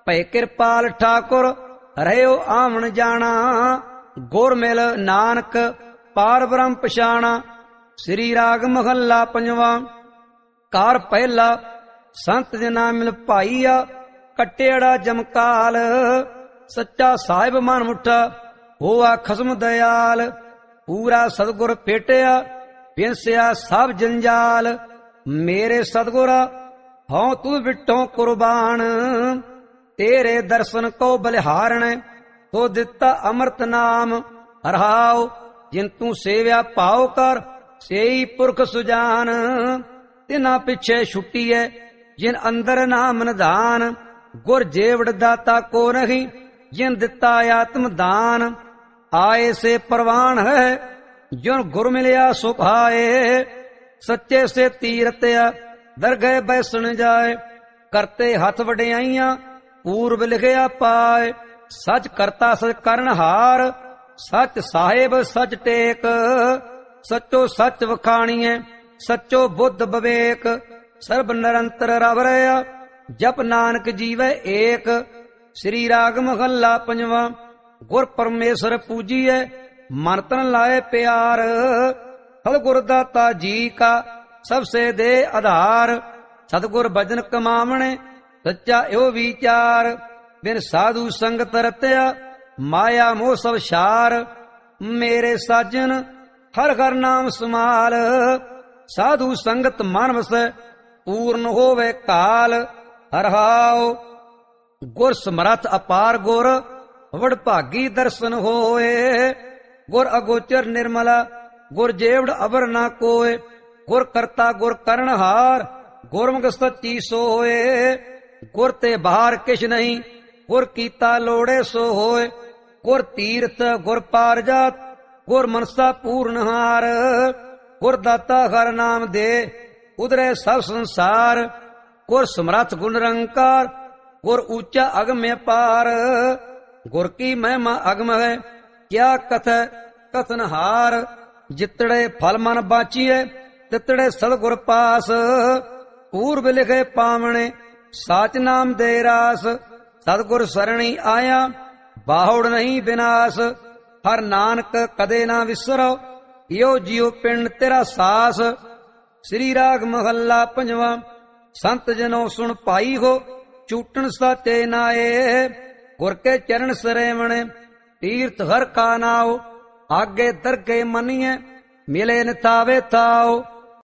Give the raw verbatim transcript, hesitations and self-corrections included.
ਭੈ ਕਿਰਪਾਲ ਠਾਕੁਰ ਰਹਿਓ ਆਵਣ ਜਾਣਾ। ਗੁਰ ਮਿਲ ਨਾਨਕ ਪਾਰ ਬ੍ਰਹਮ ਪਛਾਣਾ। ਸ੍ਰੀ ਰਾਗ ਮਹੱਲਾ ਪੰਜਵਾਂ। ਕਾਰ ਪਹਿਲਾ ਸੰਤ ਜਨਾ ਮਿਲ ਭਾਈਆ, ਕੱਟੇੜਾ ਜਮਕਾਲ। ਸੱਚਾ ਸਾਹਿਬ ਮਨ ਮੁੱਠਾ ਹੋਆ ਖਸਮ ਦਇਆਲ। ਪੂਰਾ ਸਤਿਗੁਰ ਭੇਟਿਆ ਬਿਨਸਿਆ ਸਭ ਜੰਜਾਲ। ਮੇਰੇ ਸਤਿਗੁਰਾ ਹਉ ਤੂੰ ਵਿਟੋਂ ਕੁਰਬਾਨ। ਤੇਰੇ ਦਰਸ਼ਨ ਕੋ ਬਲਿਹਾਰਣ ਤੋ ਦਿੱਤਾ ਅੰਮ੍ਰਿਤ ਨਾਮ। ਰਹਾਉ ਜਿਨ ਤੂੰ ਸੇਵਿਆ ਭਾਉ ਕਰ ਸੇਈ ਪੁਰਖ ਸੁਜਾਨ। ਤਿਨਾ ਪਿੱਛੇ ਛੁੱਟੀਐ ਜਿਨ ਅੰਦਰ ਨਾਮ ਨਿਧਾਨ। ਗੁਰ ਜੇਵੜ ਦਾਤਾ ਕੋ ਨਹੀਂ ਜਿਨ ਦਿੱਤਾ ਆਤਮ ਦਾਨ। ਆਏ ਸੇ ਪ੍ਰਵਾਨ ਹੈ ਜਿਨ ਗੁਰ ਮਿਲਿਆ ਸੁਖ ਆਏ। ਸੱਚੇ ਸੇ ਤੀਰਤਿਆ ਦਰਗਹਿ ਬੈਸਣ ਜਾਏ। ਕਰਤੇ ਹੱਥ ਵਡਿਆਈਆਂ ਪੂਰਬ ਲਿਖਿਆ ਪਾਏ। ਸੱਚ ਕਰਤਾ ਸਚ ਕਰਨ ਹਾਰ, ਸੱਚ ਸਾਹਿਬ ਸੱਚ ਟੇਕ। ਸੱਚੋ ਸੱਚ ਵਖਾਣੀਐ ਸੱਚੋ ਬੁੱਧ ਵਿਵੇਕ। ਸਰਬ ਨਿਰੰਤਰ ਰਵ ਰਿਆ ਜਪ ਨਾਨਕ ਜੀਵੈ ਏਕ। ਸ੍ਰੀ ਰਾਗ ਮਹੱਲਾ ਪੰਜਵਾਂ। ਗੁਰ ਪਰਮੇਸ਼ਰ ਪੂਜੀਐ ਮਨ ਤਨ ਲਾਏ ਪਿਆਰ। ਸਤਿਗੁਰ ਦਾਤਾ ਜੀ ਕਾ ਸਭ ਸੇ ਦੇ ਆਧਾਰ। ਸਤਿਗੁਰ ਭਜਨ ਕਮਾਵਣੇ ਸੱਚਾ ਇਹੋ ਵਿਚਾਰ। ਬਿਨ ਸਾਧੂ ਸੰਗਤ ਰਤਿਆ ਮਾਇਆ ਮੋਹ ਸਭ ਛਾਰ। ਮੇਰੇ ਸਾਜਨ ਹਰ ਹਰ ਨਾਮ ਸਮਾਲ। ਸਾਧੂ ਸੰਗਤ ਮਨ ਵਸੈ ਪੂਰਨ ਹੋਵੇ ਕਾਲ। ਹਰਹਾਉ ਗੁਰ ਸਮਰੱਥ ਅਪਾਰ ਗੁਰ ਵਡ ਭਾਗੀ ਦਰਸ਼ਨ ਹੋਏ। ਗੁਰ ਅਗੋਚਰ ਨਿਰਮਲਾ ਗੁਰ ਜੇਵੜ ਅਵਰ ਨਾ ਕੋਏ। ਗੁਰ ਕਰਤਾ ਗੁਰ ਕਰਨਹਾਰ ਗੁਰਮੁਖ ਸੱਚੀ ਸੋਏ। ਗੁਰ ਤੇ ਬਾਹਰ ਕਿਛ ਨਹੀਂ ਗੁਰ ਕੀਤਾ ਲੋੜੇ ਸੋ ਹੋਏ। ਗੁਰ ਤੀਰਥ ਗੁਰ ਪਾਰਜਾਤ ਗੁਰ ਮਨਸਾ ਪੂਰਨਹਾਰ। ਗੁਰ ਦਾਤਾ ਹਰ ਨਾਮ ਦੇ ਉਦਰੇ ਸਭ ਸੰਸਾਰ। ਗੁਰ ਸਮਰੱਥ ਗੁਣ ਨਿਰੰਕਾਰ ਗੁਰ ਉੱਚਾ ਅਗਮ ਅਪਾਰ। ਗੁਰ ਕੀ ਮਹਿਮਾ ਅਗਮ ਹੈ ਕਿਆ ਕਥੈ ਕਥਨਹਾਰ। ਜਿਤੜੇ ਫਲ ਮਨ ਬਾਚੀਏ ਤਿਤੜੇ ਸਤਿਗੁਰ ਪਾਸ। ਪੂਰਬ ਲਿਖੇ ਪਾਵਣੇ ਸਾਚ ਨਾਮ ਦੇ ਰਾਸ। ਸਤਿਗੁਰ ਸਰਣੀ ਆਇਆ ਬਾਹੁੜ ਨਹੀਂ ਬਿਨਾਸ਼। ਹਰ ਨਾਨਕ ਕਦੇ ਨਾ ਵਿਸਰੋ ਇਉ ਜਿਉ ਪਿੰਡ ਤੇਰਾ ਸਾਸ। ਸ੍ਰੀ ਰਾਗ ਮਹੱਲਾ ਪੰਜਵਾਂ। ਸੰਤ ਜਨੋ ਸੁਣ ਪਾਈ ਹੋ ਚੂਟਣ ਸਾਚੇ ਨਾਏ। ਗੁਰ ਕੇ ਚਰਨ ਸਰੇਵਣ ਤੀਰਥ ਹਰ ਕਾ ਨਾਉ। ਆਗੇ ਦਰਗੇ ਮੰਨੀਏ ਮਿਲੇ ਨਿਤਾਵੇ ਥਾਉ।